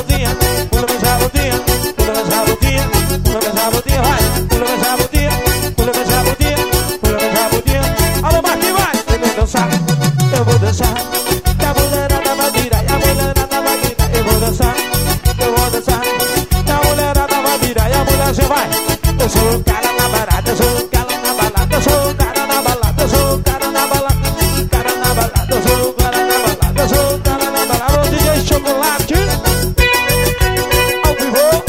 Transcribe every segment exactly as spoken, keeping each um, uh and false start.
jabutinha, pula minha jabutinha, pula minha jabutinha, pula minha jabutinha, vai, pula minha jabutinha, pula minha jabutinha, pula minha jabutinha. Alô, Marquinhos, vai, eu vou dançar, eu vou dançar, e a mulherada vai virar, e a mulherada vai virar, eu vou dançar, eu vou dançar, e a mulherada vai virar, e a mulher vai. Eu sou o cara na barata, eu sou o cara na balada, eu sou o cara na balada, eu sou o cara na balada, cara na balada, eu sou o cara na balada, eu sou o cara na balada. O D J Chocolate ao vivo.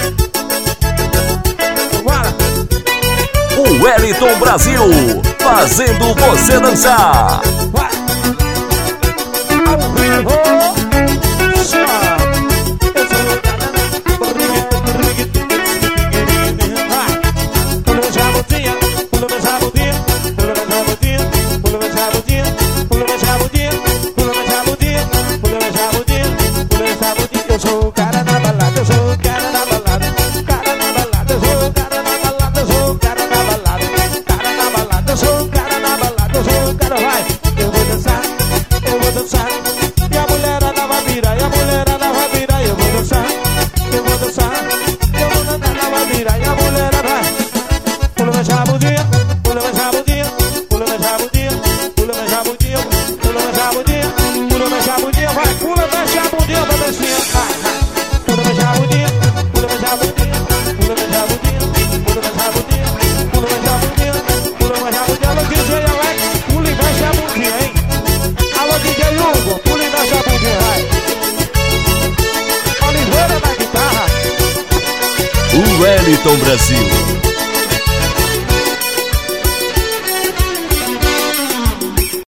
Bora. O Wellington Brasil fazendo você dançar. Vai. Ao vivo. Eu sou o cara na balada, eu sou o cara na balada, cara na balada, eu sou o cara na balada, eu sou o cara na balada, cara na balada, eu sou o cara na balada, eu sou o cara, vai. Eu vou dançar, eu vou dançar, e a mulherada vai virar, e a mulherada vai virar, eu vou dançar, eu vou dançar, e a mulherada vai virar, e a mulherada vai. Pula minha jabudinha, pula minha jabudinha, pula minha jabudinha, pula minha jabudinha, pula minha jabudinha, pula minha jabudinha, vai, pula minha jabudinha, balancinha. Pula minha jabudinha, pula minha jabudinha, pula minha jabudinha, pula minha jabudinha, pula minha jabudinha, pula minha jabudinha. Alô, D J Alex, pula minha jabudinha, hein? Alô, D J Hugo, pula minha jabudinha, vai. Oliveira na guitarra. O Wellington Brasil